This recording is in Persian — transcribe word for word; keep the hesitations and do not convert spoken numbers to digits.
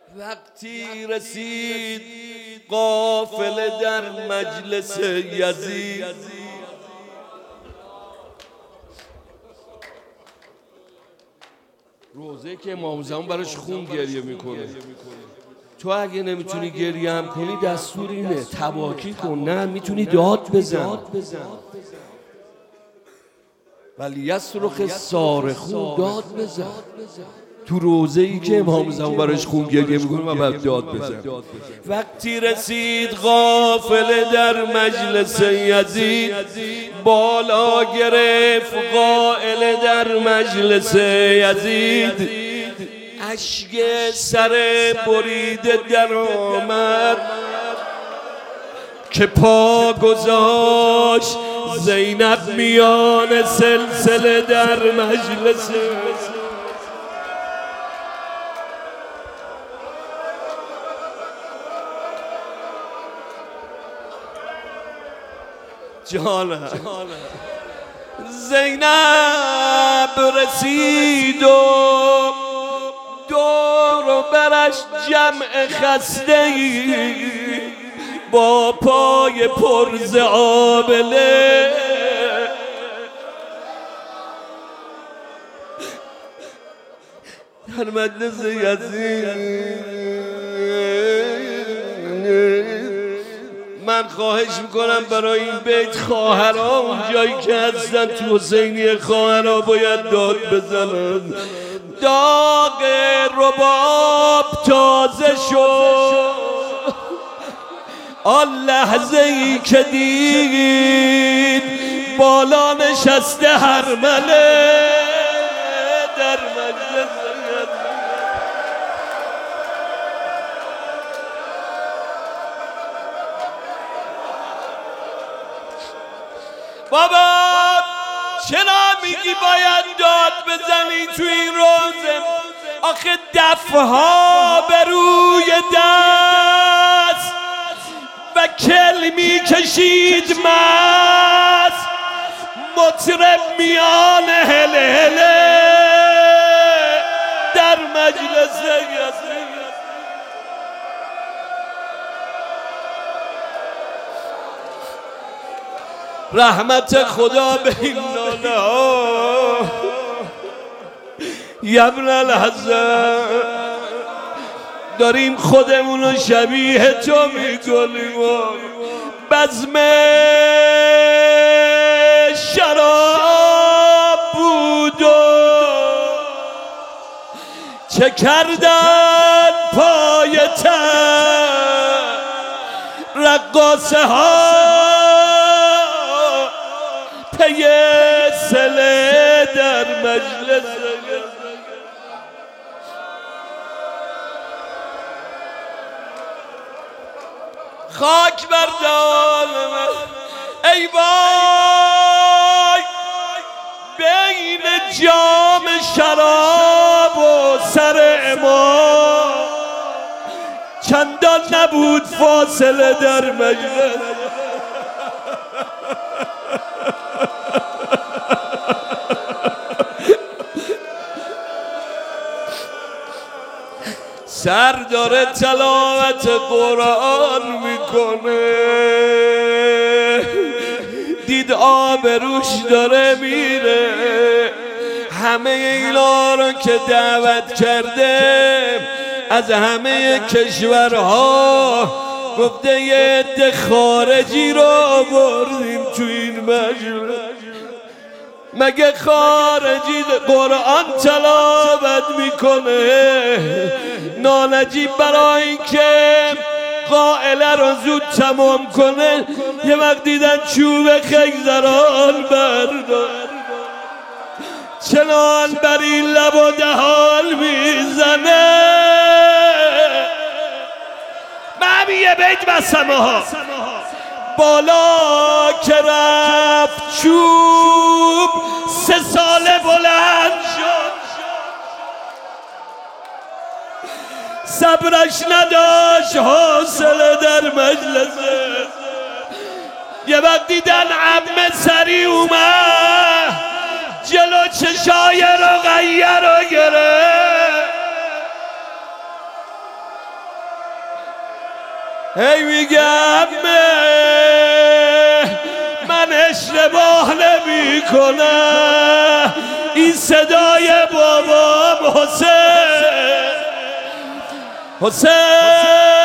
وقتی رسید قافله در مجلس یزید، روزه که امام زمان براش خون گریه میکنه. تو اگه نمیتونی گریه هم کنی دستور اینه تباکی کن، نه میتونی داد بزن. ولی یصرخ صارخون، داد بزن تو روزه ای که امام زمان براش خون گریه میکنه و باید داد بزن. وقتی رسید قافله در مجلس یزید، بالا گرفت قائل در مجلس یزید، اشک سر بریده در آمد که پا گذاشت زینب میان سلسله در مجلس. جانم زینب رسید و دور و برش جمع خسته با پای پرز آبله، در مجلس یزید. من خواهش میکنم برای این بیت خواهرها اون جایی که هستن تو حسینی خواهرها باید داد بزنن. داغ رباب تازه شد آن لحظه ای که دید بالا نشسته هرمله در مجلس. بابا چرا میگی باید داد بزنی تو این روزه؟ آخه دفها به روی دست و کل میکشید مست، مطرب میان هله هله در مجلس یزید. رحمت خدا به این ناله ها یبن الحسن، داریم خودمونو شبیه تو میکنیم. بزم شراب بود و چه کردن پای تن رقاصه ها پی سله در مجلس. خاک بر جان من ای وای، بین جام شراب و سر امام چندان نبود فاصله در مجلس. سر داره تلاوت قرآن میکنه، دید آب روش داره میره. همه اینا رو که دعوت کرده از همه کشورها، گفته یه عده خارجی رو آوردیم تو این مجلس. مگه خارجی قرآن تلاوت میکنه؟ نانجیب برای اینکه قائله رو زود تمام کنه یه وقت دیدن چوب خیزران بردار، چنان بر این لب و دهان میزنه. من یه بیت بسمه ها بالا که رفت چوب سه ساله بلند شد، صبرش نداشت حوصله در مجلسه. یه وقت دیدن عمه سری اومد جلو چشای رقیه رو گرفت، هی میگم من اشتباه نمی کنم، این صدای بابام حسین حسین